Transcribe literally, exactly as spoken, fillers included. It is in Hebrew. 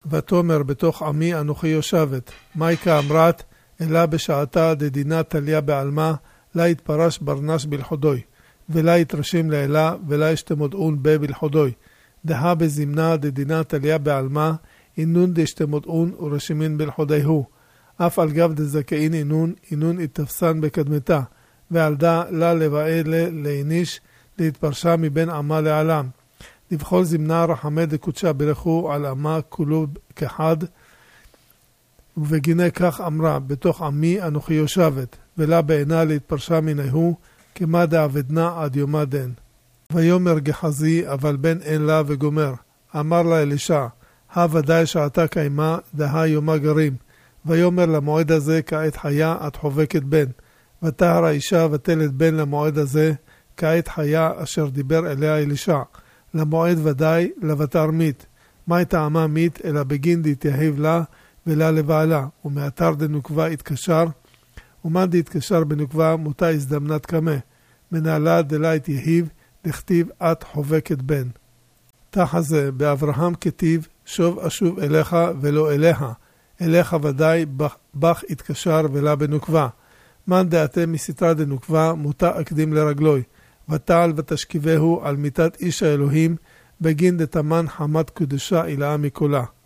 ותאמר בתוך עמי אנוכי יושבת. מייקה אמרת, אלא בשעתה דדינה תליה בעלמה, לה יתפרש ברנש בלחודוי, ולה יתרשים לאלה, ולה ישתמודעון בה בלחודוי. דהה בזמנה דדינה תליה בעלמה, אינון דשתמודעון ורשימין בלחודי הוא. אף על גב דזכאין אינון, אינון יתפסן בקדמתה, ועל דה לה לבאה לאיניש, להתפרשה מבין עמה לעלם. לבכל זמנה רחמי דקודשה ברכו על עמה כולו כחד, ובגינה כך אמרה, בתוך עמי אנוכי יושבת, ולה בעינה להתפרשה מנהו, כמה דעבדנה עד יומה דן. ויומר גחזי, אבל בן אין לה וגומר. אמר לה אלישע, הוודאי שעתה קיימה, דהה יומה גרים. ויומר למועד הזה, כעת חיה, את חובקת בן. ותהר האישה ותלת בן למועד הזה, כעת חיה, אשר דיבר אליה אלישע. למועד ודאי, לבתר מית. מה טעמה מית, אלא בגין דתייהב לה, ולה לבעלה. ומאתר דנוקבה התקשר, ומה דתקשר בנוקבה, מותה הזדמנת כמה. מנהלה דלה התייהב, לכתיב את חובקת בן. תחזה, באברהם כתיב, שוב אשוב אליך ולא אליה. אליך ודאי, בך, בך התקשר ולה בנוקבה. מן דעתם מסתרה דנוקבה, מותה אקדים לרגלוי. ותעל ותשכיבהו על מיטת איש האלוהים, בגין דתמן חמת קודשה אילאה מכולה.